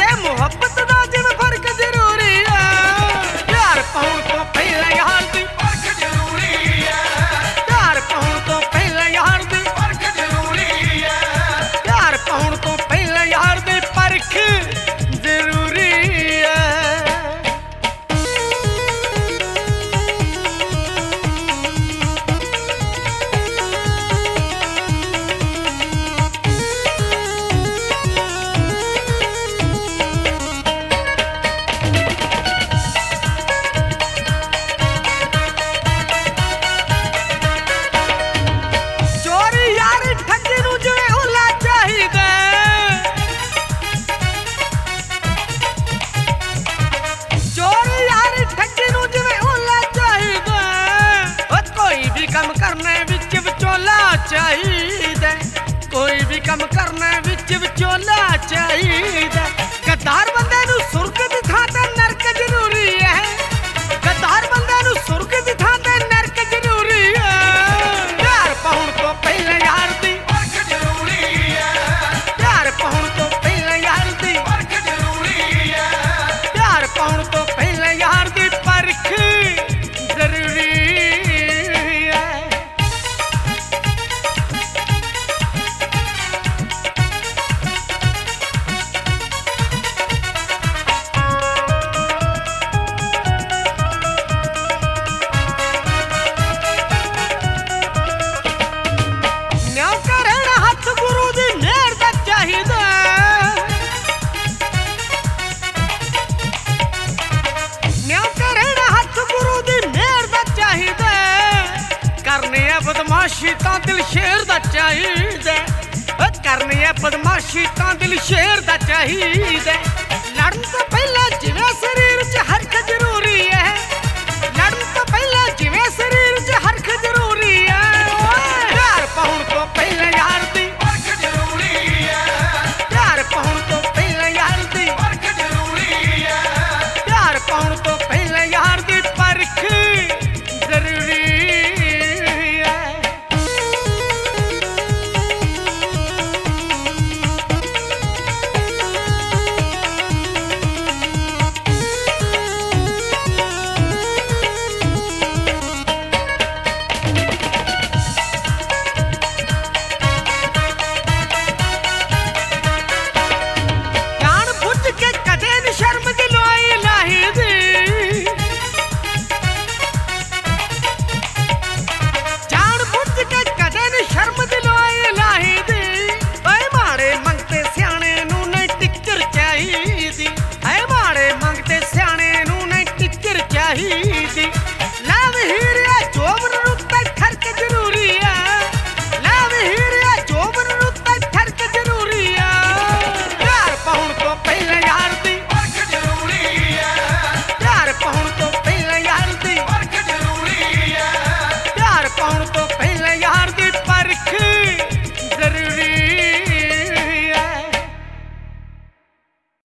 ਤੇ ਮੁਹੱਬਤ ਦਾ ਜਿਵੇਂ ਫਰਕ ਜ਼ਰੂਰੀ ਹੈ। ਪਿਆਰ ਪਾਉਣ ਤੋਂ ਪਹਿਲਾਂ ਯਾਰ ਦੀ ਪਰਖ ਜ਼ਰੂਰੀ ਹੈ। ਪਿਆਰ ਪਾਉਣ ਤੋਂ ਪਹਿਲਾਂ ਯਾਰ ਦੀ ਪਰਖ ਜ਼ਰੂਰੀ ਹੈ। ਪਿਆਰ ਪਾਉਣ ਤੋਂ ਪਹਿਲਾਂ ਯਾਰ ਦੀ ਪਰਖ ਜ਼ਰੂਰੀ ਹੈ। ਚਾਹੀਦਾ ਕੋਈ ਵੀ ਕੰਮ ਕਰਨਾ ਵਿੱਚ ਵਿਚੋਲਾ ਚਾਹੀਦਾ। ਗੱਦਾਰ ਬੰਦੇ ਨੂੰ ਸੁਰਗ ਦੀ ਥਾਂ ਤੇ ਨਰਕ ਜ਼ਰੂਰੀ ਹੈ। ਗੱਦਾਰ ਬੰਦੇ ਨੂੰ ਸੁਰਗ ਦੀ ਥਾਂ ਤੇ ਨਰਕ ਜ਼ਰੂਰੀ ਹੈ। ਪਿਆਰ ਪਾਉਣ ਤੋਂ ਪਹਿਲਾਂ ਯਾਰ ਦੀ ਪਰਖ ਜ਼ਰੂਰੀ ਹੈ। ਪਿਆਰ ਪਾਉਣ ਤੋਂ ਪਹਿਲਾਂ ਯਾਰ ਦੀ ਪਰਖ ਜ਼ਰੂਰੀ ਹੈ। ਪਿਆਰ ਪਾਉਣ ਤੋਂ ਪਹਿਲਾਂ ਯਾਰ ਦੀ ਪਰਖ ਜ਼ਰੂਰੀ ਹੈ। ਬਦਮਾਸ਼ੀ ਤਾਂ ਦਿਲ ਸ਼ੇਰ ਦਾ ਚਾਹੀਦਾ। ਕਰਨੀ ਹੈ ਬਦਮਾਸ਼ੀ ਤਾਂ ਦਿਲ ਸ਼ੇਰ ਦਾ ਚਾਹੀਦਾ। ਲੜਨ ਤੋਂ